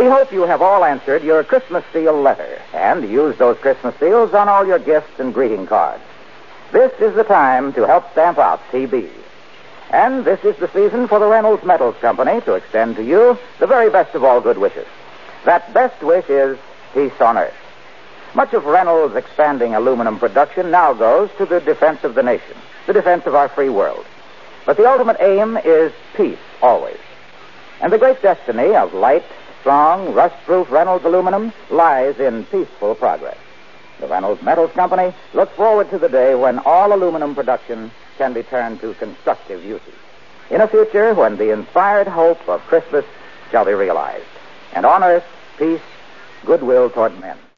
hope you have all answered your Christmas seal letter and used those Christmas seals on all your gifts and greeting cards. This is the time to help stamp out TB. And this is the season for the Reynolds Metals Company to extend to you the very best of all good wishes. That best wish is peace on earth. Much of Reynolds' expanding aluminum production now goes to the defense of the nation, the defense of our free world. But the ultimate aim is peace, always. And the great destiny of light, strong, rust-proof Reynolds aluminum lies in peaceful progress. The Reynolds Metals Company looks forward to the day when all aluminum production can be turned to constructive uses, in a future when the inspired hope of Christmas shall be realized, and on earth, peace, goodwill toward men.